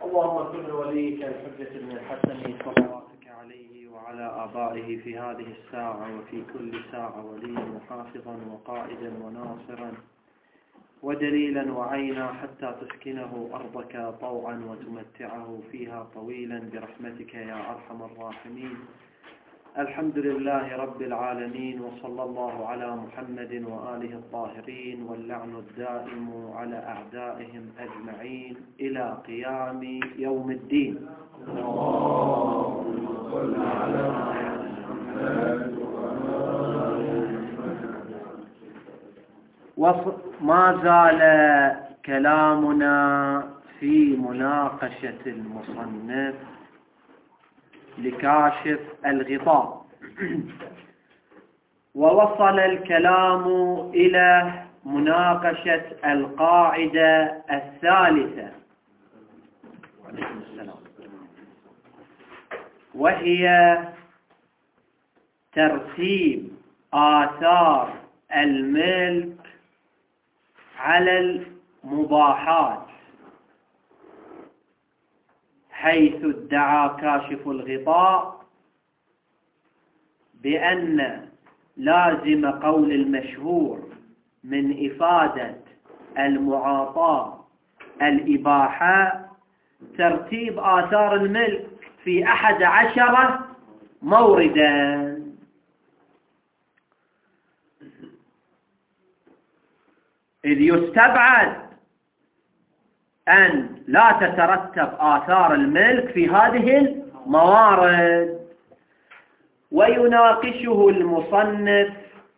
اللهم كن وليك الحجة بن الحسن صلواتك عليه وعلى آبائه في هذه الساعة وفي كل ساعة وليا وحافظا وقائدا وناصرا ودليلا وعينا حتى تسكنه أرضك طوعا وتمتعه فيها طويلا برحمتك يا أرحم الراحمين. الحمد لله رب العالمين، وصلى الله على محمد وآله الطاهرين، واللعن الدائم على أعدائهم أجمعين إلى قيام يوم الدين. اللهم صل على محمد. وما زال كلامنا في مناقشة المصنف لكاشف الغطاء، ووصل الكلام إلى مناقشة القاعدة الثالثة وهي ترتيب آثار الملك على المباحات، حيث ادعى كاشف الغطاء بأن لازم قول المشهور من إفادة المعاطاة الإباحة ترتيب آثار الملك في 11 موردا. إذ يستبعد أن لا تترتب آثار الملك في هذه الموارد. ويناقشه المصنف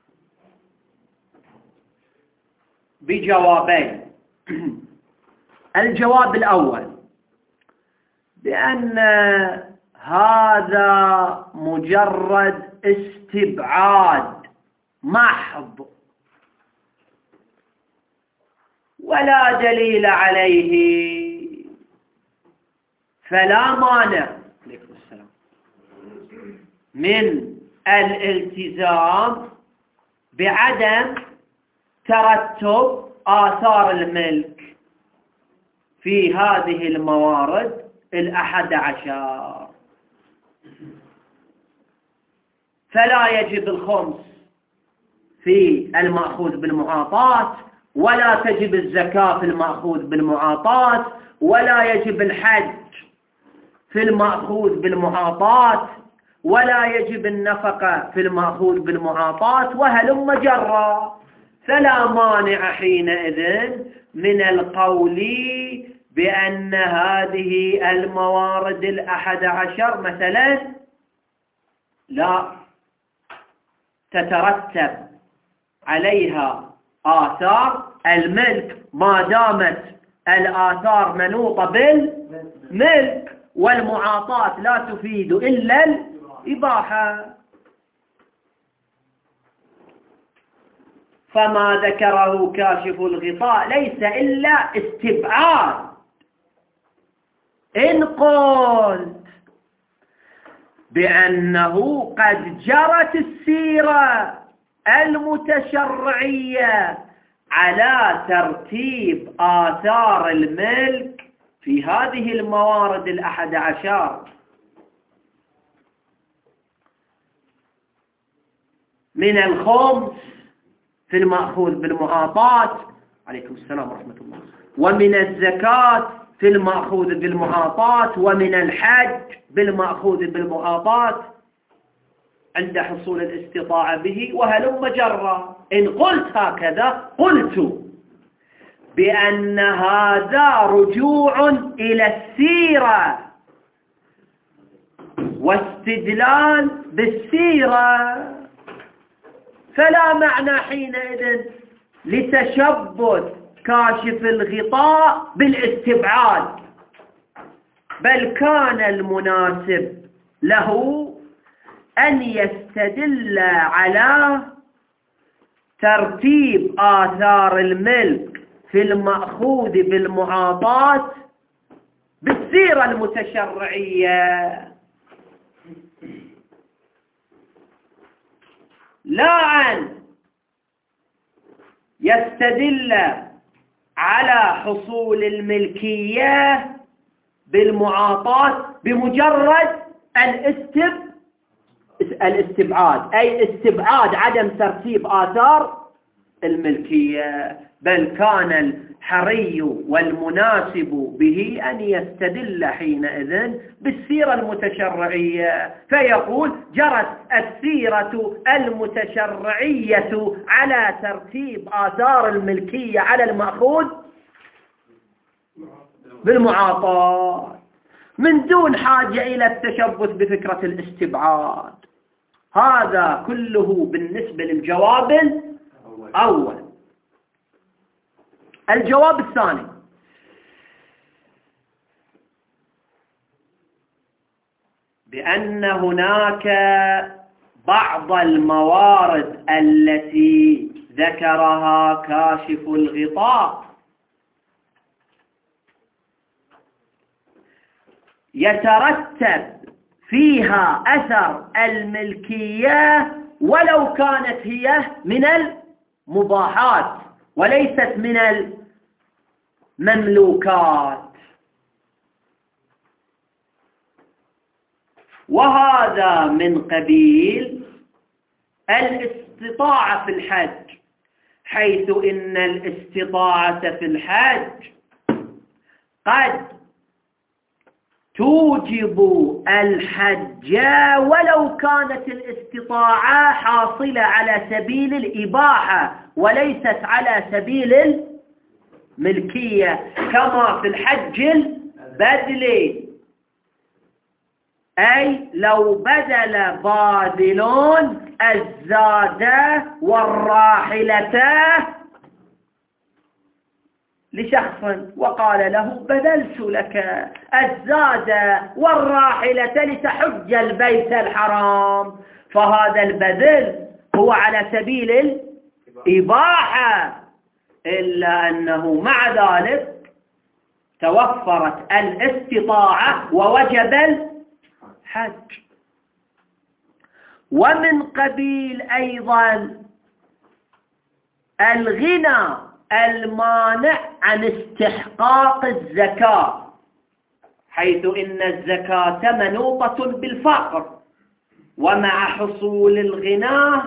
بجوابين. الجواب الأول بأن هذا مجرد استبعاد محض ولا دليل عليه، فلا مانع من الالتزام بعدم ترتب آثار الملك في هذه الموارد 11. فلا يجب الخمس في المأخوذ بالمعاطاة، ولا تجب الزكاة في المأخوذ بالمعاطاة، ولا يجب الحج في المأخوذ بالمعاطاة، ولا يجب النفقة في المأخوذ بالمعاطاة، وهلم جرا. فلا مانع حينئذ من القول بأن هذه الموارد 11 مثلا لا تترتب عليها آثار الملك ما دامت الآثار منوطة بالملك، والمعاطاة لا تفيد إلا الإباحة. فما ذكره كاشف الغطاء ليس إلا استبعاد. إن قلت بأنه قد جرت السيرة المتشرعية على ترتيب آثار الملك في هذه الموارد 11 من الخمس في المأخوذ بالمعاطاة، عليكم السلام ورحمة الله، ومن الزكاة في المأخوذ بالمعاطاة، ومن الحج بالمأخوذ بالمعاطاة عند حصول الاستطاعة به، وهلم جرا. إن قلت هكذا قلت بأن هذا رجوع إلى السيرة واستدلال بالسيرة، فلا معنى حينئذ لتشبث كاشف الغطاء بالاستبعاد، بل كان المناسب له أن يستدل على ترتيب آثار الملك في المأخوذ بالمعاطاة بالسيرة المتشرعية، لا أن يستدل على حصول الملكية بالمعاطاة بمجرد الاستبعاد، أي استبعاد عدم ترتيب آثار الملكية، بل كان الحري والمناسب به أن يستدل حينئذ بالسيرة المتشرعية، فيقول جرت السيرة المتشرعية على ترتيب آثار الملكية على المأخوذ بالمعاطاة، من دون حاجة إلى التشبث بفكرة الاستبعاد. هذا كله بالنسبة للجواب الأول. الجواب الثاني: بأن هناك بعض الموارد التي ذكرها كاشف الغطاء يترتب فيها أثر الملكية ولو كانت هي من المباحات وليست من المملوكات، وهذا من قبيل الاستطاعة في الحج، حيث إن الاستطاعة في الحج قد توجب الحج ولو كانت الاستطاعة حاصلة على سبيل الإباحة وليست على سبيل الملكية، كما في الحج البدلي، أي لو بدل باذلون الزاد والراحلة لشخص وقال له بذلت لك الزاد والراحلة لتحج البيت الحرام، فهذا البذل هو على سبيل الإباحة، إلا أنه مع ذلك توفرت الاستطاعة ووجب الحج. ومن قبيل أيضا الغنى المانع عن استحقاق الزكاة، حيث إن الزكاة منوطة بالفقر، ومع حصول الغنى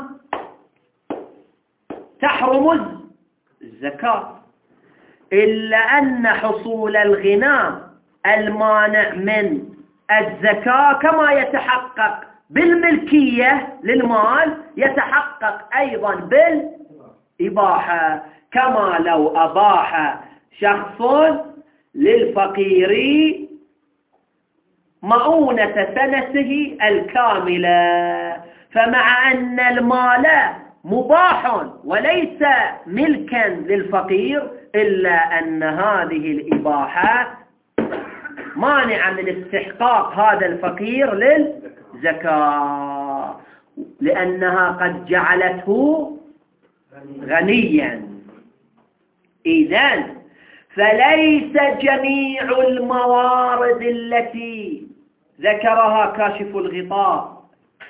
تحرم الزكاة، إلا أن حصول الغنى المانع من الزكاة كما يتحقق بالملكية للمال يتحقق أيضا بالإباحة، كما لو أباح شخص للفقير مؤونة سنته الكاملة، فمع أن المال مباح وليس ملكا للفقير، إلا أن هذه الإباحة مانعة من استحقاق هذا الفقير للزكاة، لأنها قد جعلته غنيا. إذن فليس جميع الموارد التي ذكرها كاشف الغطاء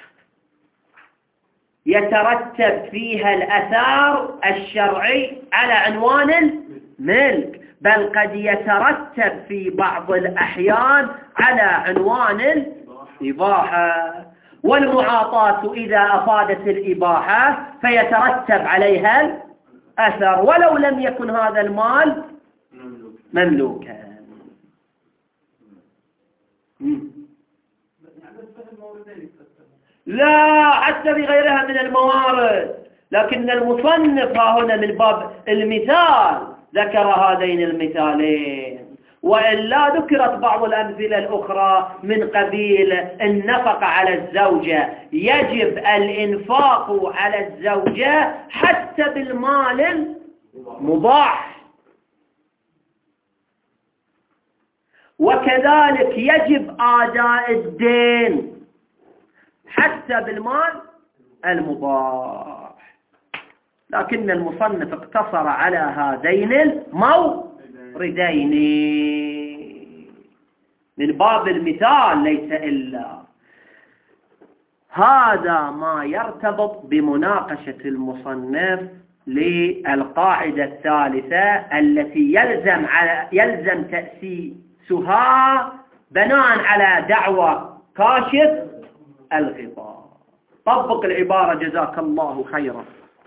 يترتب فيها الأثار الشرعي على عنوان الملك، بل قد يترتب في بعض الأحيان على عنوان الإباحة، والمعاطاة إذا أفادت الإباحة فيترتب عليها الأثر ولو لم يكن هذا المال مملوكا. لا، حتى بغيرها من الموارد، لكن المصنف ها هنا من باب المثال ذكر هذين المثالين، وإلا ذكرت بعض الأمثلة الأخرى من قبيل النفقة على الزوجة، يجب الإنفاق على الزوجة حتى بالمال المباح، وكذلك يجب أداء الدين حتى بالمال المباح، لكن المصنف اقتصر على هذين الموردين من باب المثال ليس إلا. هذا ما يرتبط بمناقشة المصنف للقاعدة الثالثة التي يلزم تأسيسها بناء على دعوى كاشف الغطاء. طبق العبارة جزاك الله خيرا.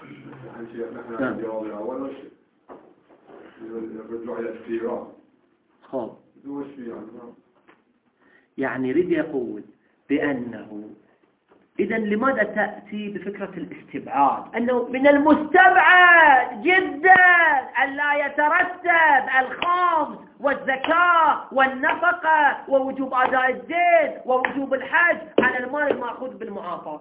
يعني يريد يقول بأنه إذا لماذا تأتي بفكرة الاستبعاد؟ أنه من المستبعد جدا أن لا يترتب الخمس والزكاة والنفقة ووجوب أداء الدين ووجوب الحج على المال المأخوذ بالمعاطاة.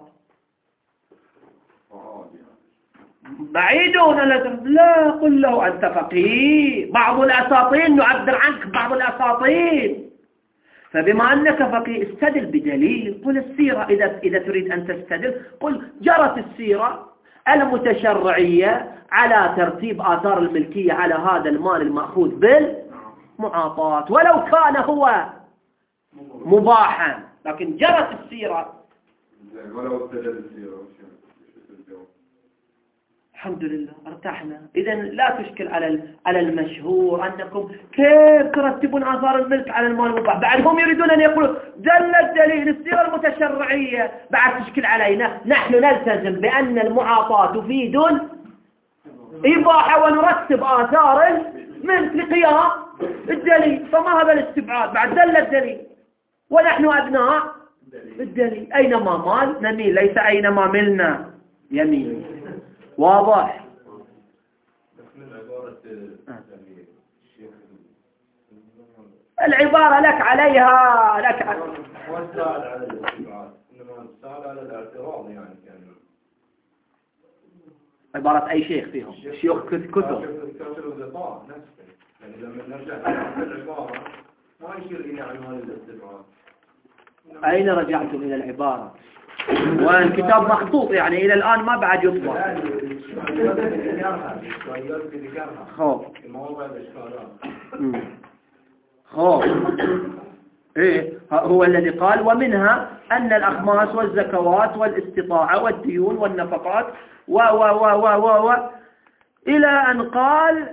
بعيدون. لا، قل له أنت فقيه. بعض الأساطين نعبر عنك بعض الأساطين. فبما أنك فقيه استدل بدليل. قل السيرة إذا تريد أن تستدل قل جرت السيرة المتشرعية على ترتيب آثار الملكية على هذا المال المأخوذ بالمعاطاة ولو كان هو مباحا، لكن جرت السيرة. ولو استدل السيرة الحمد لله ارتحنا. إذن لا تشكل على المشهور أنكم كيف ترتبون آثار الملك على المال المباح. بعد هم يريدون أن يقولوا دل الدليل السيرة المتشرعية. بعد تشكل علينا. نحن نلتزم بأن المعاطاة تفيد إباحة ونرتب آثار الملك لقيام الدليل. فما هذا الاستبعاد؟ بعد دل الدليل ونحن أبناء الدليل. أينما مال نميل، ليس أينما ملنا يمين. واضح؟ العبارة لك عليها لك والسؤال على الاستبعاد، إنما السؤال على الاعتراض يعني عبارة أي شيخ فيهم شيوخ كتب كاشف الغطاء نفسه. يعني لما نرجع للعبارة ما يشير إلى عنوان الاستبعاد. أين رجعتم إلى العبارة؟ والكتاب مخطوط يعني إلى الآن ما بعد يطبع. خوف خوف إيه هو الذي قال ومنها أن الأخماس والزكوات والاستطاعة والديون والنفقات و إلى أن قال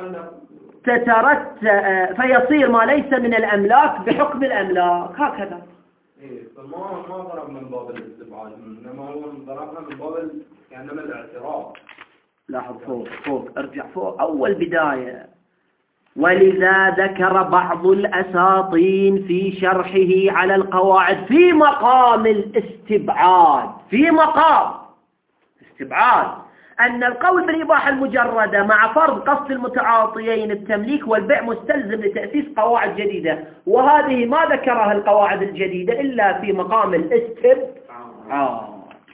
تترتب فيصير ما ليس من الأملاك بحكم الأملاك. هكذا. فما ضرب من باب الاستبعاد، إنما هو ضربنا من باب يعني من الاعتراض. لاحظ فوق ارجع فوق أول بداية. ولذا ذكر بعض الأساطين في شرحه على القواعد في مقام الاستبعاد. في مقام استبعاد أن القول بالإباحة المجردة مع فرض قصد المتعاطيين التمليك والبيع مستلزم لتأسيس قواعد جديدة. وهذه ما ذكرها القواعد الجديدة إلا في مقام الاستبعاد.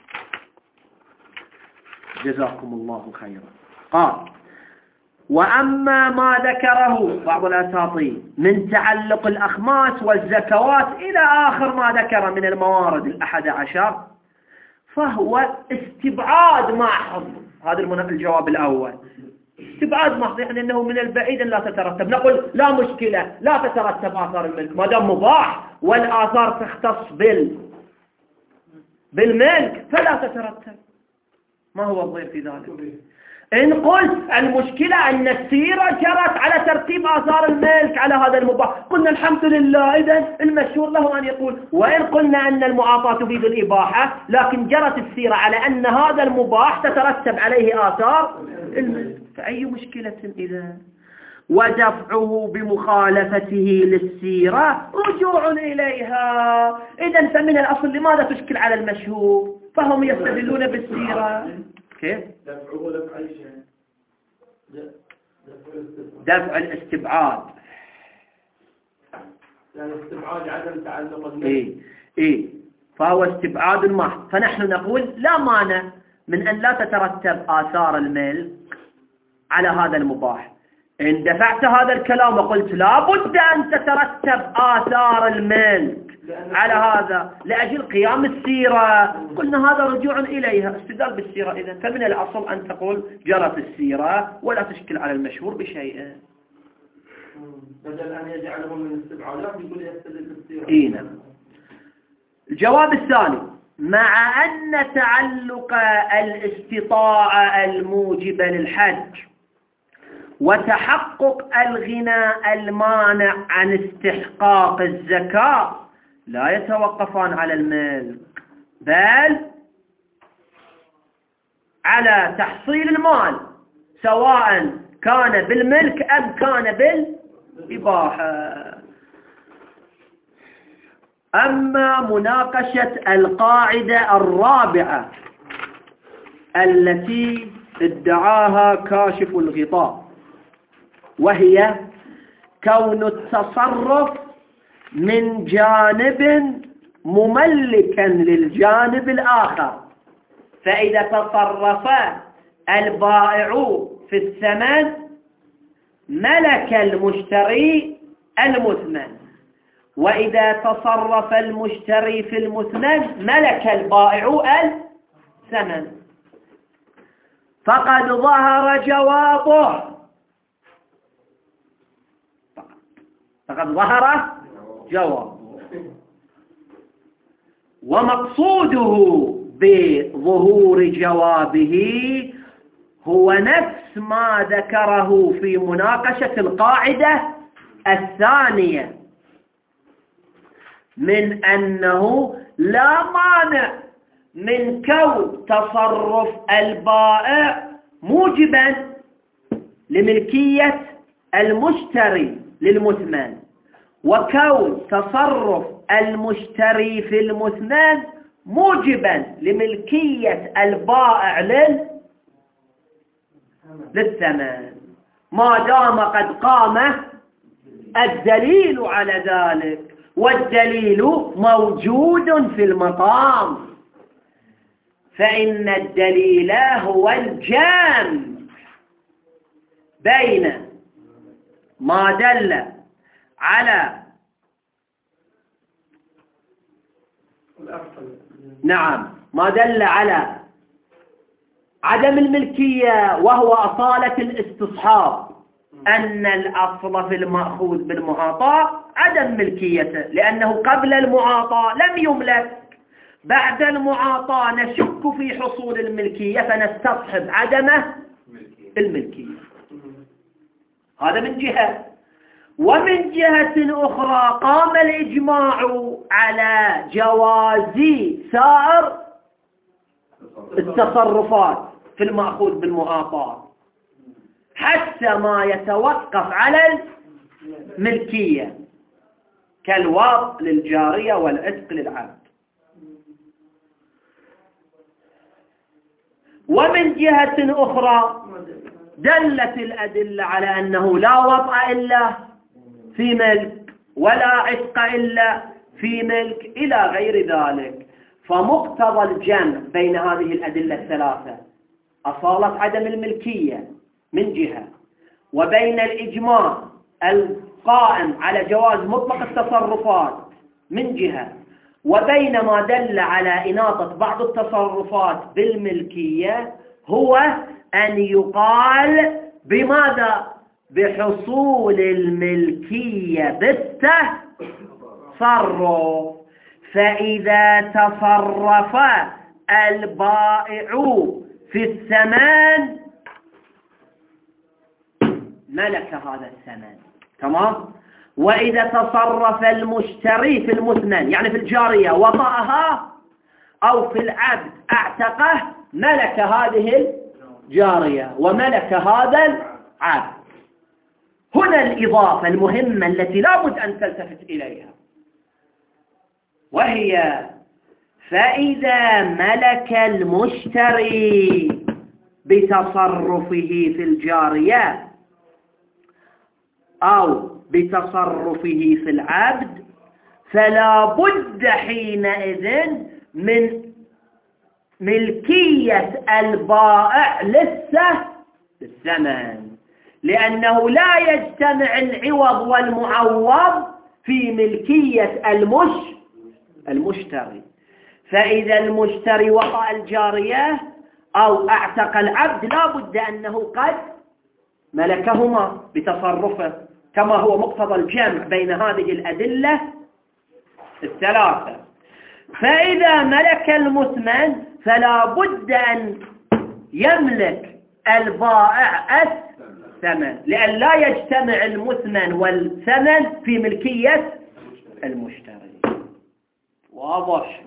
جزاكم الله خيرا. قال وأما ما ذكره بعض الأساطين من تعلق الأخماس والزكوات إلى آخر ما ذكر من الموارد 11 فهو استبعاد محض. هذا الجواب الأول. استبعاد محض يعني أنه من البعيد لا تترتب. نقول لا مشكلة لا تترتب آثار الملك ما دام مباح والآثار تختص بالملك فلا تترتب. ما هو الضير في ذلك؟ إن قلت المشكلة أن السيرة جرت على ترتيب آثار الملك على هذا المباح قلنا الحمد لله. إذن المشهور له أن يقول وإن قلنا أن المعاطاة تفيد الإباحة لكن جرت السيرة على أن هذا المباح تترتب عليه آثار الملك فأي مشكلة إذا؟ ودفعه بمخالفته للسيرة رجوع إليها. إذن فمن الأصل لماذا تشكل على المشهور؟ فهم يستدلون بالسيرة. كيف؟ دفعه دفع أي شيء. دفع الاستبعاد. يعني استبعاد عدم تعلق الملك. إيه فهو استبعاد محض. فنحن نقول لا مانع من أن لا تترتب آثار الملك على هذا المباح. إن دفعت هذا الكلام وقلت لا بد أن تترتب آثار الملك على هذا لأجل قيام السيرة قلنا هذا رجوع إليها استدلال بالسيرة. إذن فمن الأصل أن تقول جرت السيرة ولا تشكل على المشهور بشيء. بدل أن يجعلهم من الاستبعادات يقول يستدل بالسيرة. إينا. الجواب الثاني مع أن تعلق الاستطاعة الموجبة للحج وتحقق الغنى المانع عن استحقاق الزكاة لا يتوقفان على الملك، بل على تحصيل المال سواء كان بالملك أم كان بالإباحة. أما مناقشة القاعدة الرابعة التي ادعاها كاشف الغطاء، وهي كون التصرف من جانب مملكا للجانب الآخر، فإذا تصرف البائع في الثمن ملك المشتري المثمن، وإذا تصرف المشتري في المثمن ملك البائع الثمن. فقد ظهر جوابه، فقد ظهر جوابه، ومقصوده بظهور جوابه هو نفس ما ذكره في مناقشة القاعدة الثانية من أنه لا مانع من كون تصرف البائع موجبا لملكية المشتري للمثمن، وكون تصرف المشتري في المثمن موجبا لملكية البائع للثمن، ما دام قد قام الدليل على ذلك، والدليل موجود في المقام، فإن الدليل هو الجامع بين ما دل على ما دل على عدم الملكية وهو أصالة الاستصحاب، أن الأصل في المأخوذ بالمعاطاة عدم ملكيته، لأنه قبل المعاطاة لم يملك، بعد المعاطاة نشك في حصول الملكية فنستصحب عدم الملكية. هذا من جهة. ومن جهة أخرى قام الإجماع على جواز سائر التصرفات في المأخوذ بالمعاطاة حتى ما يتوقف على الملكية، كالوضع للجارية والعتق للعبد. ومن جهة أخرى دلت الأدلة على أنه لا وطأ إلا في ملك ولا عتق إلا في ملك إلى غير ذلك. فمقتضى الجمع بين هذه الأدلة الثلاثة أصالة عدم الملكية من جهة، وبين الإجماع القائم على جواز مطلق التصرفات من جهة، وبين ما دل على إناطة بعض التصرفات بالملكية، هو أن يقال بماذا؟ بحصول الملكية بالتصرف. فإذا تصرف البائع في الثمن ملك هذا الثمن، تمام؟ وإذا تصرف المشتري في المثمن يعني في الجارية وطأها أو في العبد اعتقه ملك هذه الجارية وملك هذا العبد. هنا الإضافة المهمة التي لا بد أن تلتفت إليها، وهي فإذا ملك المشتري بتصرفه في الجارية أو بتصرفه في العبد فلا بد حينئذ من ملكية البائع للثمن، لأنه لا يجتمع العوض والمعوض في ملكية المشتري. فإذا المشتري وطأ الجارية أو اعتق العبد لا بد أنه قد ملكهما بتصرفه، كما هو مقتضى الجمع بين هذه الأدلة الثلاثة. فإذا ملك المثمن فلا بد أن يملك البائع الثمن، لأن لا يجتمع المثمن والثمن في ملكية المشتري. واضح؟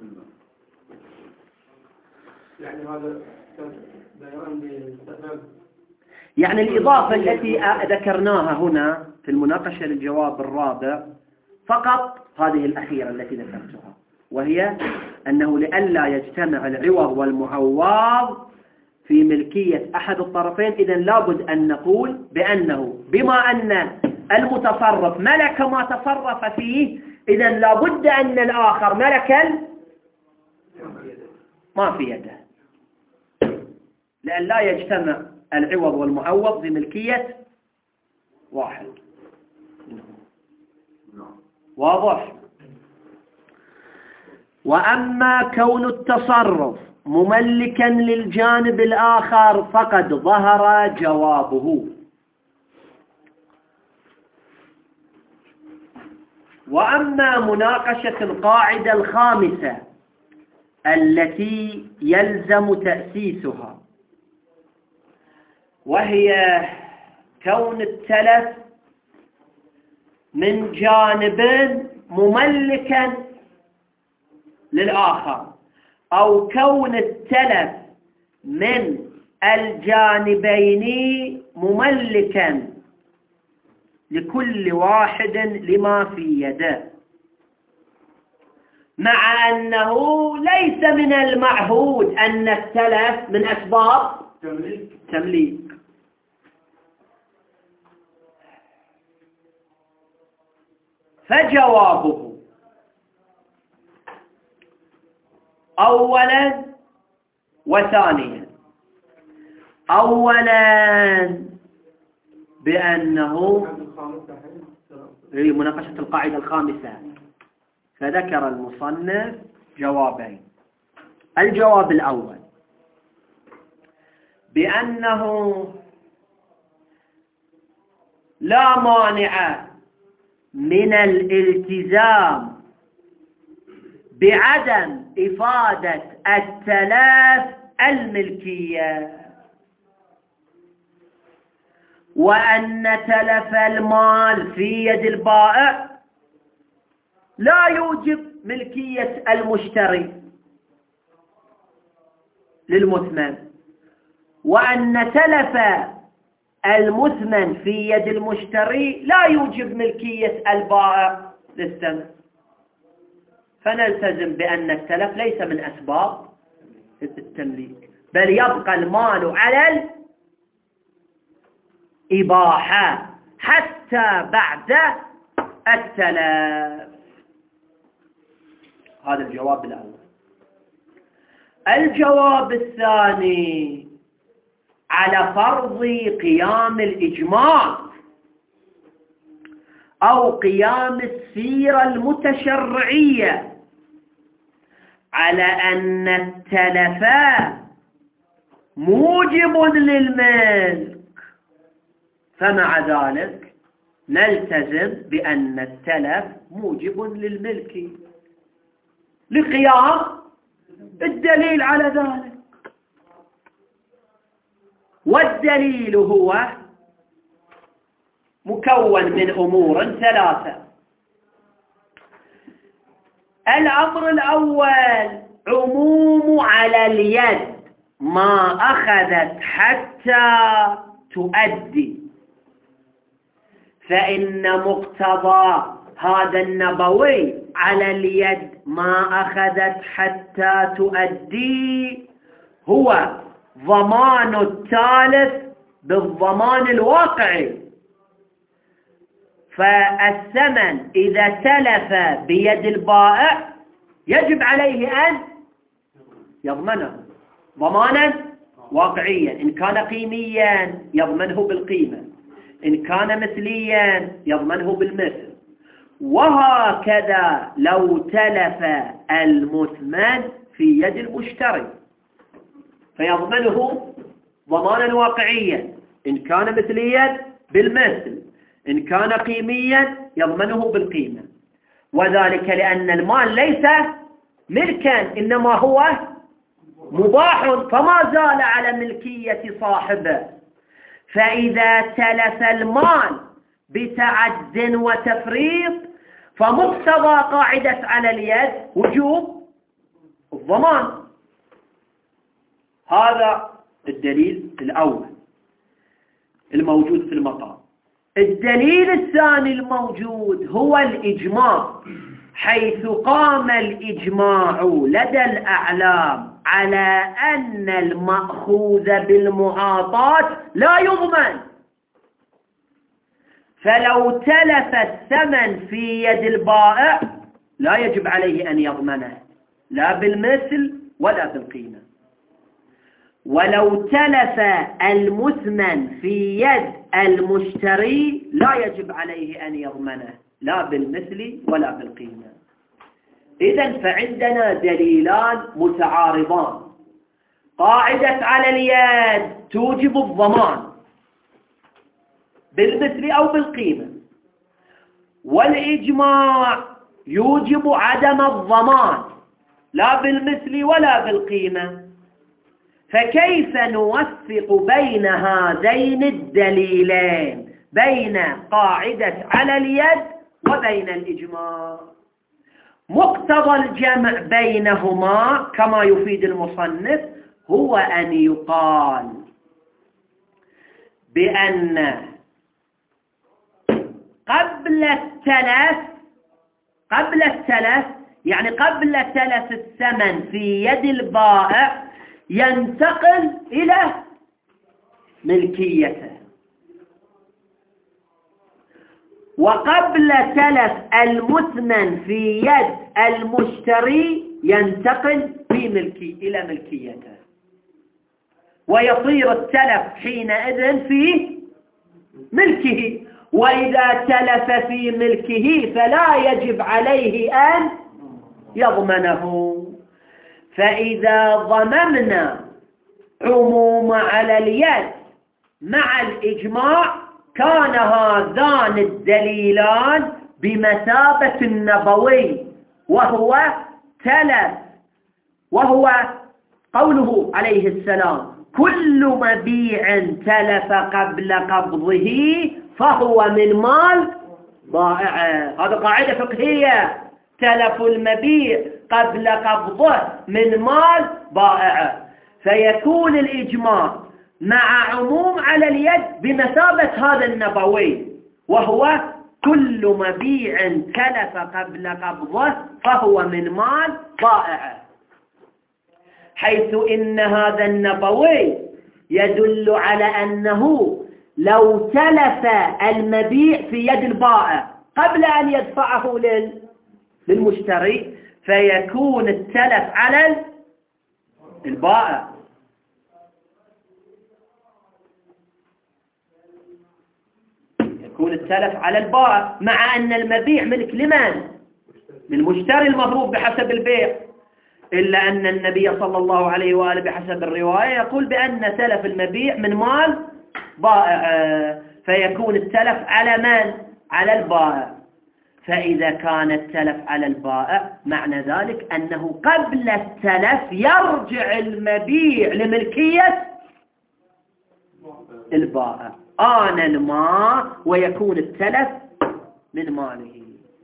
يعني هذا بيان للسبب. يعني الإضافة التي ذكرناها هنا في المناقشة للجواب الرابع فقط هذه الأخيرة التي ذكرتها، وهي أنه لئلا يجتمع العوض والمعوض في ملكية أحد الطرفين، إذن لابد أن نقول بأنه بما أن المتصرف ملك ما تصرف فيه، إذن لابد أن الآخر ملك ما في يده، لأن لا يجتمع العوض والمعوض في ملكية واحد. واضح؟ وأما كون التصرف مملكا للجانب الآخر فقد ظهر جوابه. وأما مناقشة القاعدة الخامسة التي يلزم تأسيسها، وهي كون التلف من جانب مملكا للآخر، أو كون التلف من الجانبين مملكا لكل واحد لما في يده، مع أنه ليس من المعهود أن التلف من أسباب تمليك. فجوابه أولا وثانيا، أولا بأنه مناقشة القاعدة الخامسة، فذكر المصنف جوابين. الجواب الأول بأنه لا مانع من الالتزام بعدم إفادة التلف الملكية، وأن تلف المال في يد البائع لا يوجب ملكية المشتري للمثمن، وأن تلف المثمن في يد المشتري لا يوجب ملكية البائع للثمن. فنلتزم بأن التلف ليس من أسباب التمليك، بل يبقى المال على الإباحة حتى بعد التلف. هذا الجواب الأول. الجواب الثاني على فرض قيام الإجماع أو قيام السيرة المتشرعية على أن التلف موجب للملك، فمع ذلك نلتزم بأن التلف موجب للملك لقيام الدليل على ذلك. والدليل هو مكون من أمور ثلاثة. الأمر الأول عموم على اليد ما أخذت حتى تؤدي، فإن مقتضى هذا النبوي على اليد ما أخذت حتى تؤدي هو ضمان التالف بالضمان الواقعي. فالثمن إذا تلف بيد البائع يجب عليه أن يضمنه ضمانا واقعيا، إن كان قيميا يضمنه بالقيمة، إن كان مثليا يضمنه بالمثل، وهكذا لو تلف المثمن في يد المشتري فيضمنه ضمانا واقعيا، إن كان مثليا بالمثل، إن كان قيميا يضمنه بالقيمة. وذلك لأن المال ليس ملكا، إنما هو مباح، فما زال على ملكية صاحبه. فإذا تلف المال بتعد وتفريط فمقتضى قاعدة على اليد وجوب الضمان. هذا الدليل الأول الموجود في المقام. الدليل الثاني الموجود هو الإجماع، حيث قام الإجماع لدى الأعلام على أن المأخوذ بالمعاطاة لا يضمن، فلو تلف الثمن في يد البائع لا يجب عليه أن يضمنه لا بالمثل ولا بالقيمة، ولو تلف المثمن في يد المشتري لا يجب عليه أن يضمنه لا بالمثل ولا بالقيمة. إذن فعندنا دليلان متعارضان، قاعدة على اليد توجب الضمان بالمثل أو بالقيمة، والإجماع يوجب عدم الضمان لا بالمثل ولا بالقيمة. فكيف نوفق بين هذين الدليلين، بين قاعدة على اليد وبين الإجماع؟ مقتضى الجمع بينهما كما يفيد المصنف هو أن يقال بأن قبل التلف يعني قبل تلف الثمن في يد البائع ينتقل إلى ملكيته، وقبل تلف المثمن في يد المشتري ينتقل إلى ملكيته، ويصير التلف حينئذ في ملكه. وإذا تلف في ملكه فلا يجب عليه أن يضمنه. فإذا ضممنا عموم على اليد مع الإجماع كان هذان الدليلان بمثابة النبوي، وهو قوله عليه السلام: كل مبيع تلف قبل قبضه فهو من مال ضائع. هذا قاعدة فقهية، تلف المبيع قبل قبضه من مال ضائع. فيكون الإجماع مع عموم على اليد بمثابة هذا النبوي، وهو كل مبيع تلف قبل قبضه فهو من مال ضائع، حيث إن هذا النبوي يدل على أنه لو تلف المبيع في يد البائع قبل أن يدفعه للمشتري فيكون التلف على البائع. يكون التلف على البائع، مع أن المبيع ملك لمن؟ للمشتري المضروب بحسب البيع، إلا أن النبي صلى الله عليه وآله بحسب الرواية يقول بأن تلف المبيع من مال بائع، فيكون التلف على من؟ على البائع. فإذا كان التلف على البائع معنى ذلك أنه قبل التلف يرجع المبيع لملكية البائع آنا ما، ويكون التلف من ماله.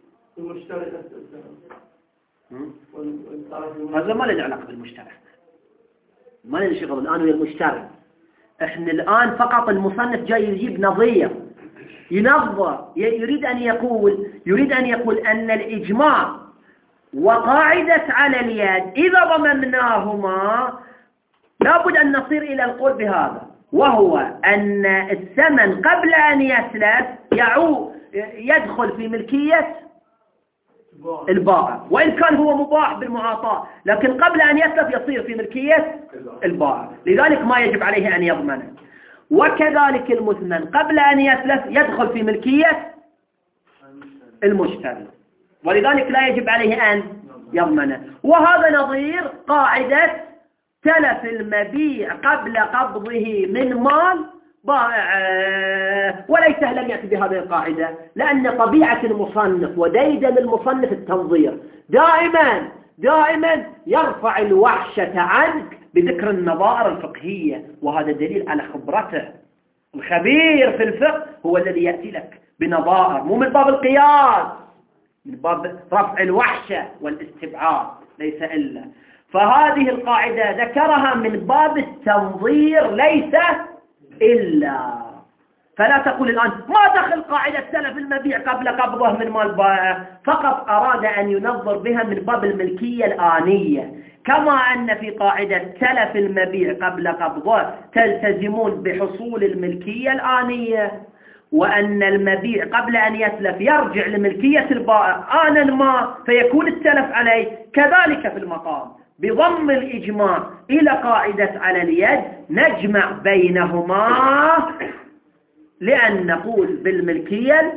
هذا ما له علاقة بالمشتري، ما له شغل الآن ويا المشتري. احنا الآن فقط المصنف جاي يجيب نظرية ينظر، يريد أن يقول أن الإجماع وقاعدة على اليد إذا ضممناهما لابد أن نصير إلى القول بهذا، وهو أن الثمن قبل أن يتلف يدخل في ملكية البائع، وإن كان هو مباح بالمعاطاة، لكن قبل أن يتلف يصير في ملكية البائع، لذلك ما يجب عليه أن يضمنه. وكذلك المثمن قبل أن يتلف يدخل في ملكية المشتري، ولذلك لا يجب عليه أن يضمنه. وهذا نظير قاعدة تلف المبيع قبل قبضه من مال ضائع، وليس لم يأتي بهذه القاعدة، لأن طبيعة المصنف وديدن المصنف التنظير دائما يرفع الوحشة عنك بذكر النظائر الفقهية، وهذا دليل على خبرته الخبير في الفقه هو الذي يأتي لك بنظائر، مو من باب القياس، من باب رفع الوحشة والاستبعاد ليس إلا. فهذه القاعدة ذكرها من باب التنظير ليس إلا. فلا تقول الآن ما دخل قاعدة سلف المبيع قبل قبضه من مال بائع، فقط أراد أن ينظر بها من باب الملكية الآنية، كما أن في قاعدة سلف المبيع قبل قبضه تلتزمون بحصول الملكية الآنية، وأن المبيع قبل أن يتلف يرجع لملكية البائع آنا ما فيكون التلف عليه. كذلك في المقام بضم الإجماع إلى قاعدة على اليد نجمع بينهما لأن نقول بالملكية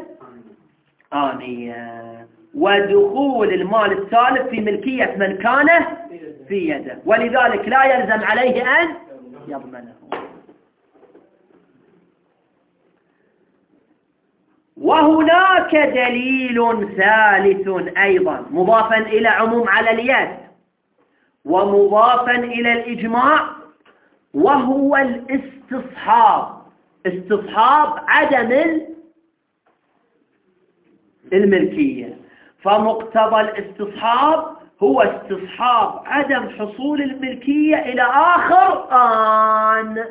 الآنية ودخول المال السالف في ملكية من كان في يده، ولذلك لا يلزم عليه أن يضمنه. وهناك دليل ثالث أيضا مضافا إلى عموم على اليد ومضافا إلى الإجماع، وهو الاستصحاب، استصحاب عدم الملكية. فمقتضى الاستصحاب هو استصحاب عدم حصول الملكية إلى آخر آن،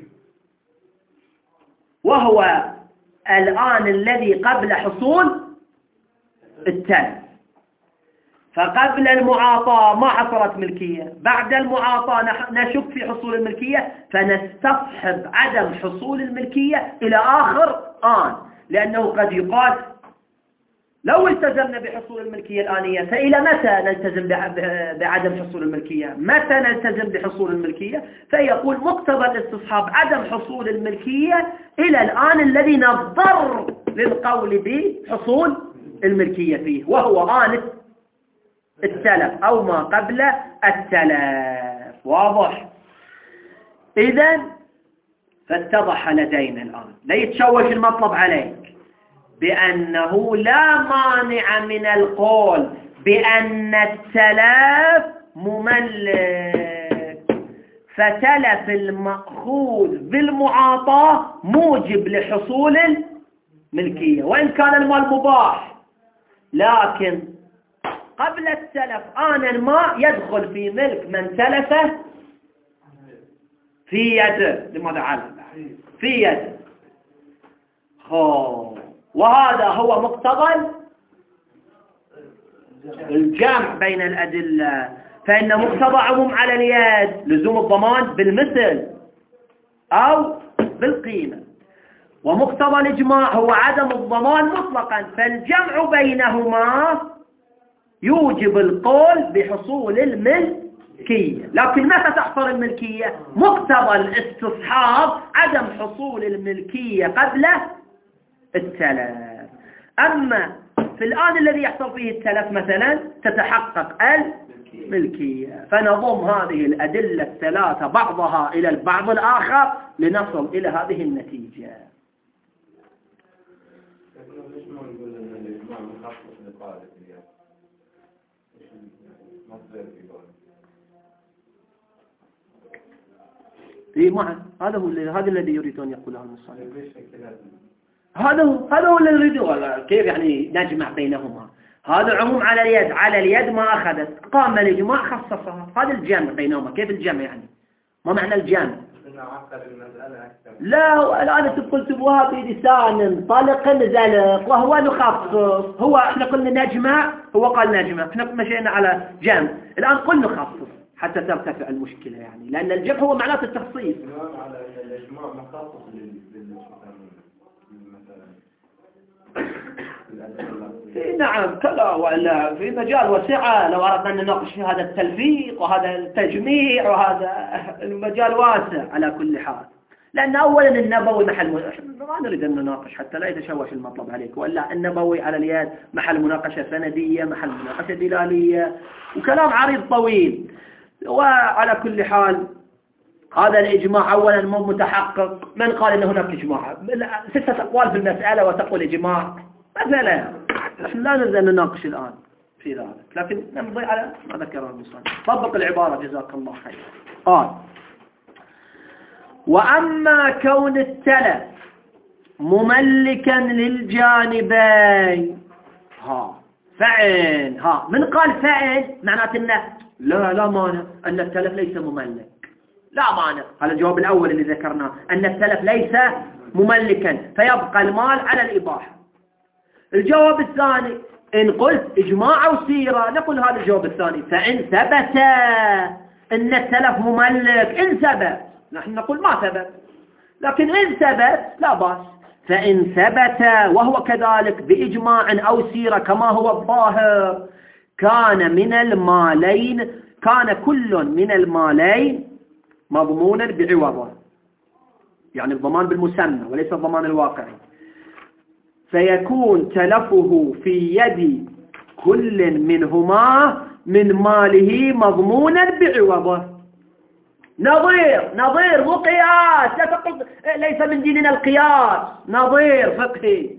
وهو الآن الذي قبل حصول التلف. فقبل المعاطاة ما حصلت ملكية، بعد المعاطاة نشك في حصول الملكية فنستصحب عدم حصول الملكية إلى آخر آن، لأنه قد يقال لو التزمنا بحصول الملكية الآنية فإلى متى نلتزم بعدم حصول الملكية؟ متى نلتزم بحصول الملكية؟ فيقول مقتضى الاستصحاب عدم حصول الملكية إلى الآن الذي نضطر للقول بحصول الملكية فيه، وهو آن التلف أو ما قبل التلف. واضح؟ إذن فاتضح لدينا الآن، لا يتشوش المطلب عليك بأنه لا مانع من القول بأن التلف مملك، فتلف المأخوذ بالمعاطاة موجب لحصول الملكية وإن كان المال مباح، لكن قبل التلف آنا ما يدخل في ملك من تلفه في يده. لماذا علم في يده؟ وهذا هو مقتضى الجمع بين الأدلة، فإن مقتضى عموم على اليد لزوم الضمان بالمثل أو بالقيمة، ومقتضى الإجماع هو عدم الضمان مطلقا، فالجمع بينهما يوجب القول بحصول الملكية. لكن متى تحصل الملكية؟ مقتضى الاستصحاب عدم حصول الملكية قبل التلف. أما في الآن الذي يحصل فيه التلف مثلا تتحقق الملكية. فنضم هذه الأدلة الثلاثة بعضها إلى البعض الآخر لنصل إلى هذه النتيجة. هذا الذي يريد أن يقوله المصنف. هذا هو اللي يريده. كيف يعني نجمع بينهما؟ هذا عموم على اليد، على اليد ما أخذت، قام الإجماع خصصها، هذا الجمع بينهما. كيف الجمع يعني؟ ما معنى الجمع؟ لا الآن تقول تبوها بلسان طلق زلق وهو نخصص. هو احنا قلنا نجمع، هو قال نجمع، احنا مشينا على جمع، الآن قل نخصص حتى ترتفع المشكلة يعني، لأن الجمع هو معناته التخصيص. على الإجماع مخصص نعم كلا، ولا في مجال واسع لو أردنا أن نناقش في هذا التلفيق وهذا التجميع وهذا المجال واسع على كل حال. لأن أولا النبوي محل ما نريد أن نناقش حتى لا يتشوش المطلب عليك، ولا النبوي على اليد محل مناقشة سندية، محل مناقشة دلالية، وكلام عريض طويل. وعلى كل حال هذا الإجماع أولا مو متحقق. من قال أن هناك إجماع؟ 6 أقوال في المسألة وتقول إجماع مثلا. نحن لا نريد أن نناقش الآن في ذلك، لكن نمضي على ما ذكره المصنف. طبق العبارة جزاك الله خير. قال: وأما كون التلف مملكا للجانبين. فإن من قال فإن معناته أنه لا مانع أن التلف ليس مملك، لا مانع. هذا الجواب الأول اللي ذكرناه، أن التلف ليس مملكا فيبقى المال على الإباحة. الجواب الثاني إن قلت إجماع أو سيرة، نقول هذا الجواب الثاني. فإن ثبت أن التلف مملك، إن ثبت، نحن نقول ما ثبت، لكن إن ثبت لا بأس. فإن ثبت وهو كذلك بإجماع أو سيرة كما هو الظاهر، كان كل من المالين مضمونا بعوضه، يعني الضمان بالمسمى وليس الضمان الواقعي، فيكون تلفه في يد كل منهما من ماله مضمونا بعوضه. نظير مو قياس، لا تقل ليس من ديننا القياس، نظير فقهي.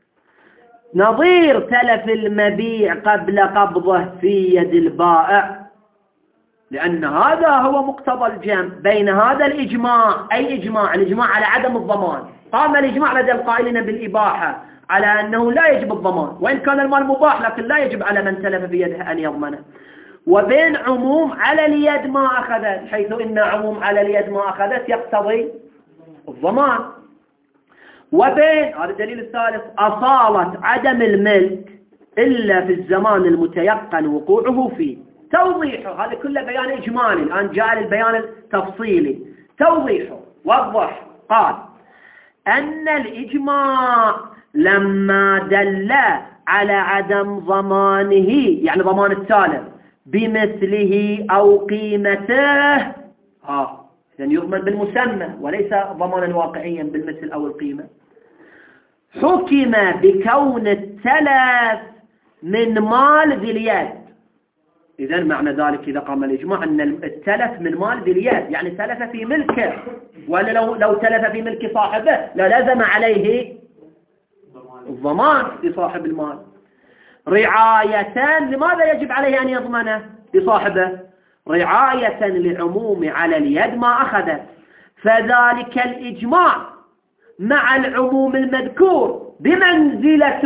نظير تلف المبيع قبل قبضه في يد البائع، لأن هذا هو مقتضى الجمع بين هذا الإجماع. أي إجماع؟ الإجماع على عدم الضمان. قام الإجماع لدى القائلين بالإباحة على أنه لا يجب الضمان، وإن كان المال مباح لكن لا يجب على من تلف في يده أن يضمنه. وبين عموم على اليد ما أخذت، حيث إن عموم على اليد ما أخذت يقتضي الضمان. وبين، هذا الدليل الثالث، أصالة عدم الملك إلا في الزمان المتيقن وقوعه فيه. توضيحه هذا كله بيان إجمالي، الآن جاء البيان التفصيلي. توضيحه وضح، قال أن الإجماع لما دل على عدم ضمانه، يعني ضمان التالف، بمثله أو قيمته، يعني يضمن بالمسمى وليس ضمانا واقعيا بالمثل أو القيمة، حكم بكون التلف من مال ذي اليد. إذن معنى ذلك إذا قام الإجماع أن التلف من مال ذي اليد، يعني تلف في ملكه، ولا لو تلف في ملك صاحبه لازم عليه الضمان لصاحب المال. رعاية، لماذا يجب عليه أن يضمنه لصاحبه؟ رعاية لعموم على اليد ما أخذت، فذلك الإجماع مع العموم المذكور بمنزلة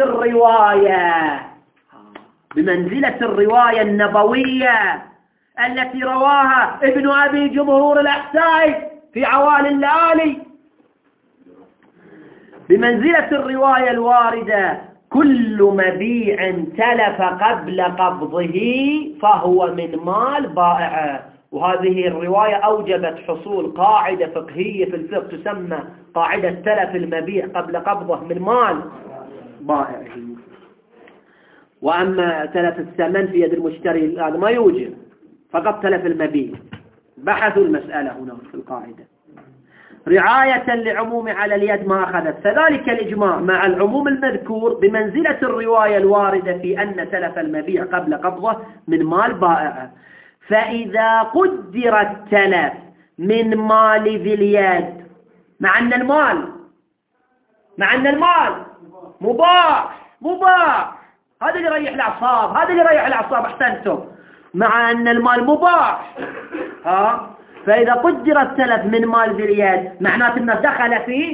الرواية النبوية التي رواها ابن أبي جمهور الأحسائي في عوالي الليالي، بمنزلة الرواية الواردة: كل مبيع تلف قبل قبضه فهو من مال بائعه. وهذه الرواية أوجبت حصول قاعدة فقهية في الفقه تسمى قاعدة تلف المبيع قبل قبضه من مال بائعه. وأما تلف الثمن في يد المشتري هذا ما يوجب، فقط تلف المبيع. بحثوا المسألة هنا في القاعدة. رعاية لعموم على اليد ما أخذت، فذلك الإجماع مع العموم المذكور بمنزلة الرواية الواردة في أن تلف المبيع قبل قبضه من مال بائعه. فإذا قدر التلف من مال ذي اليد، مع أن المال مباح، هذا اللي يريح الأعصاب، أحسنتم، مع أن المال مباح، فإذا قدر التلف من مال ذي اليد معناته أنه دخل في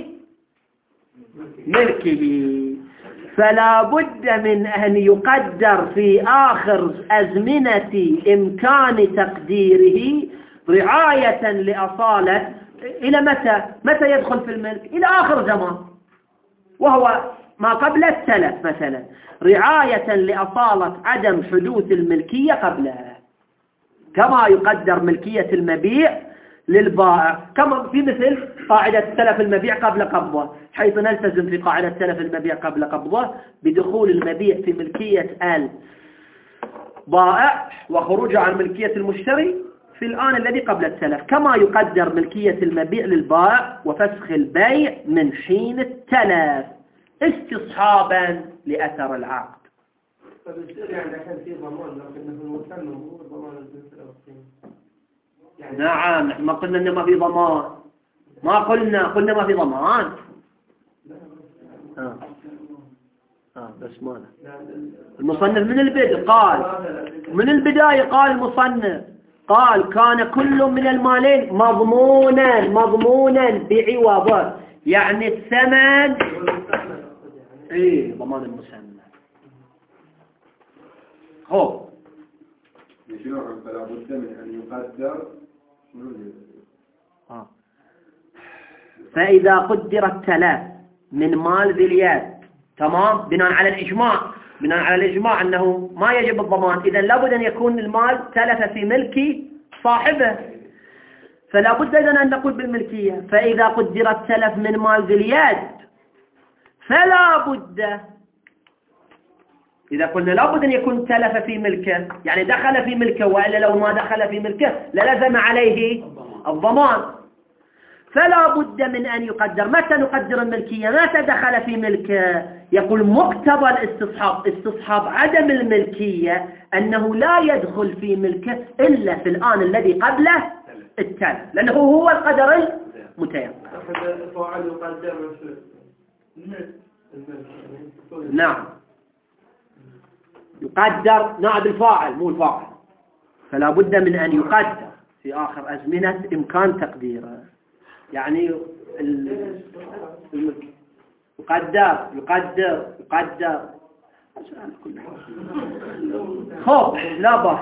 ملكه، فلا بد من أن يقدر في آخر أزمنة إمكان تقديره رعاية لأصالة. إلى متى يدخل في الملك؟ إلى آخر زمان، وهو ما قبل التلف مثلا، رعاية لأصالة عدم حدوث الملكية قبلها، كما يقدر ملكية المبيع للبائع، كما في مثل قاعدة تلف المبيع قبل قبضه، حيث نلتزم في قاعدة تلف المبيع قبل قبضه بدخول المبيع في ملكية البائع وخروجه عن ملكية المشتري في الآن الذي قبل التلف، كما يقدر ملكية المبيع للبائع وفسخ البيع من حين التلف استصحابا لأثر العقد. نعم، ما قلنا إن ما في ضمان، ما قلنا ما في ضمان. بس ماذا المصنف من البداية قال المصنف قال كان كل من المالين مضمونا بعوضه، يعني الثمن ضمان المسمى. هو شنو فلا بد من أن يقدر فإذا قدر التلف من مال ذي اليد، تمام، بناء على الإجماع أنه ما يجب الضمان، إذا لابد أن يكون المال تلف في ملك صاحبه، فلا بد إذن أن نقول بالملكية. فإذا قدر التلف من مال ذي اليد فلا بد، إذا قلنا لابد أن يكون تلف في ملكه يعني دخل في ملكه، وإلا لو ما دخل في ملكه للزم عليه الضمان. فلا بد من أن يقدر. متى نقدر الملكية؟ متى دخل في ملكه؟ يقول مقتضى استصحاب عدم الملكية أنه لا يدخل في ملكه إلا في الآن الذي قبله التلف، لأنه هو القدر المتيقن. نعم، يقدر نائب الفاعل مو الفاعل، فلا بد من أن يقدر في آخر أزمنة إمكان تقديره. يعني يقدر خب لا بأس.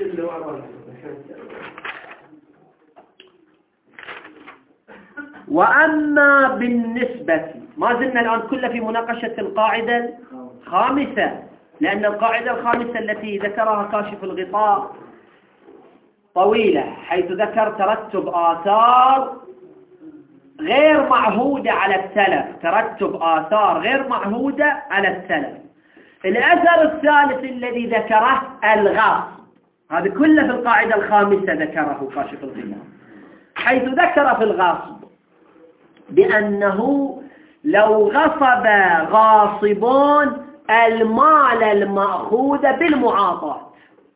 وأما بالنسبة، ما زلنا الآن كله في مناقشة القاعدة الخامسة، لأن القاعدة الخامسة التي ذكرها كاشف الغطاء طويلة، حيث ذكر ترتب آثار غير معهودة على التلف، ترتب آثار غير معهودة على التلف. الأثر الثالث الذي ذكره الغاصب، هذا كله في القاعدة الخامسة ذكره كاشف الغطاء، حيث ذكر في الغاصب بأنه لو غصب غاصبون المال المأخوذ بالمعاطاة،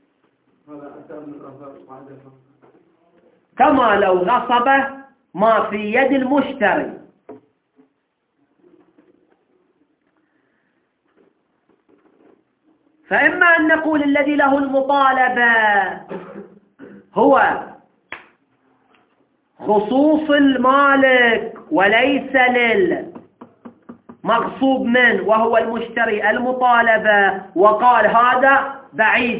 كما لو غصب ما في يد المشتري، فإما أن نقول الذي له المطالبة هو خصوص المالك وليس للمغصوب منه وهو المشتري المطالبة، وقال هذا بعيد،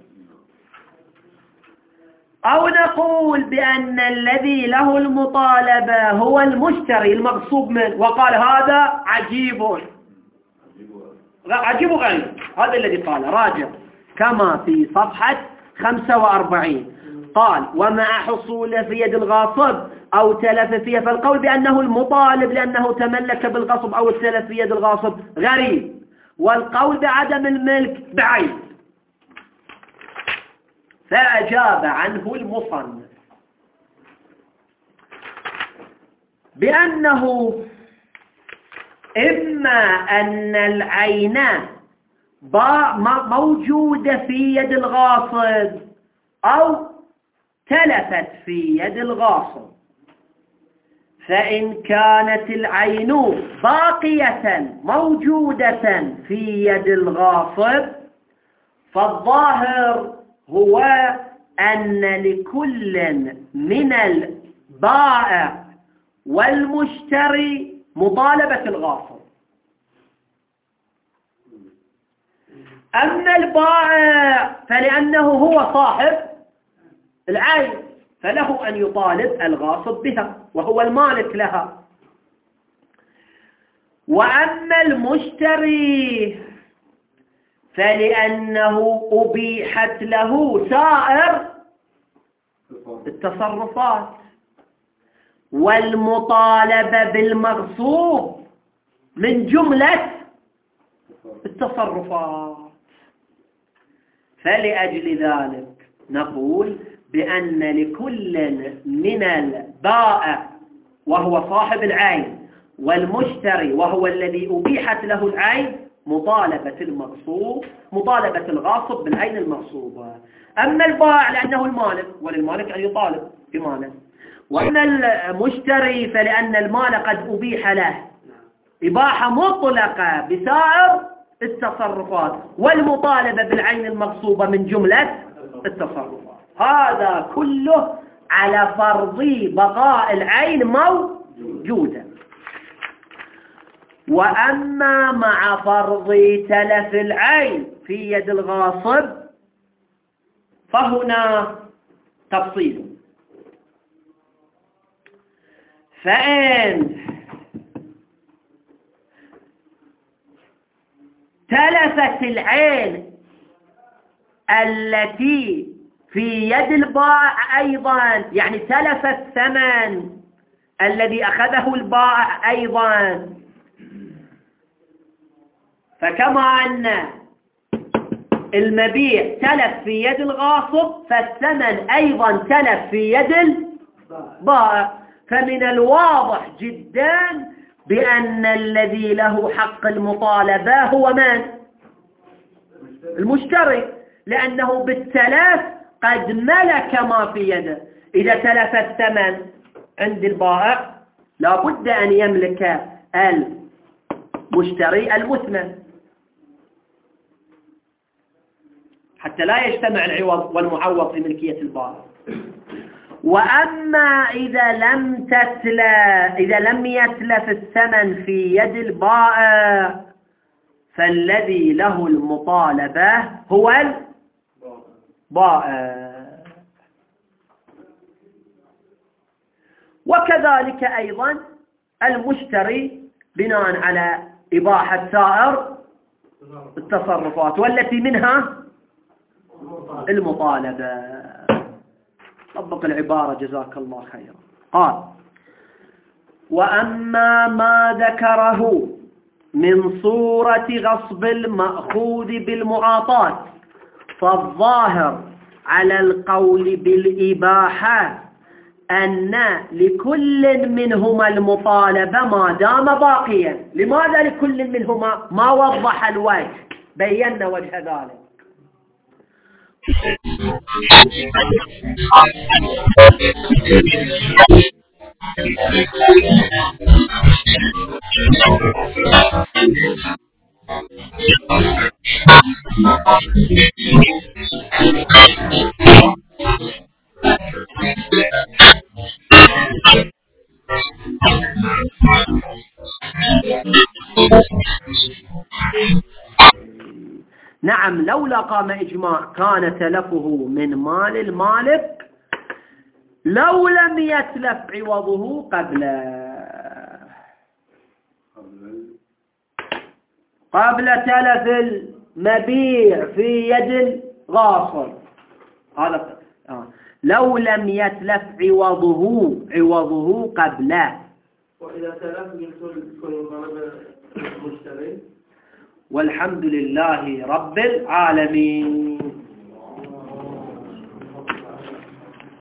أو نقول بأن الذي له المطالبة هو المشتري المغصوب منه وقال هذا عجيب غريب. هذا الذي قال راجع كما في صفحة 45 قال: ومع حصول في يد الغاصب أو تلف فيها، فالقول بأنه المطالب لأنه تملك بالغصب أو التلف في يد الغاصب غريب، والقول بعدم الملك بعيد. فأجاب عنه المصنف بأنه إما أن العين موجودة في يد الغاصب أو تلفت في يد الغاصب، فإن كانت العين باقية موجودة في يد الغاصب فالظاهر هو أن لكل من البائع والمشتري مطالبة الغاصب. أما البائع فلأنه هو صاحب العين فله أن يطالب الغاصب بها وهو المالك لها. وأما المشتري فلأنه أبيحت له سائر التصرفات، والمطالبة بالمغصوب من جملة التصرفات. فلأجل ذلك نقول بأن لكل من البائع وهو صاحب العين والمشتري وهو الذي أبيحت له العين مطالبة الغاصب بالعين المغصوبة. أما البائع لأنه المالك وللمالك أن يطالب بماله، وأما المشتري فلأن المال قد أبيح له إباحة مطلقة بسائر التصرفات، والمطالبة بالعين المغصوبة من جملة التصرفات. هذا كله على فرض بقاء العين موجودة. وأما مع فرض تلف العين في يد الغاصب فهنا تفصيل. فإن تلفت العين التي في يد البائع أيضا، يعني تلف الثمن الذي أخذه البائع أيضا، فكما أن المبيع تلف في يد الغاصب فالثمن أيضا تلف في يد البائع. فمن الواضح جدا بأن الذي له حق المطالبة هو من؟ المشتري، لأنه بالتلف قد ملك ما في يده. إذا تلف الثمن عند البائع لابد أن يملك المشتري المثمن حتى لا يجتمع العوض والمعوض في ملكية البائع. وأما إذا لم يتلف الثمن في يد البائع فالذي له المطالبة هو البائع. وكذلك أيضا المشتري بناء على إباحة سائر التصرفات والتي منها المطالبة. طبق العبارة جزاك الله خيرا. قال: وأما ما ذكره من صورة غصب المأخوذ بالمعاطاة فالظاهر على القول بالإباحة أن لكل منهما المطالبة ما دام باقيا. لماذا لكل منهما؟ ما وضح الوجه، بينا وجه ذلك. نعم، لولا قام إجماع كان تلفه من مال المالك لو لم يتلف عوضه قبل تلف المبيع في يد الغاصب. هذا لو لم يتلف عوضه قبله. وإذا تلف يكون طلب المشتري. والحمد لله رب العالمين.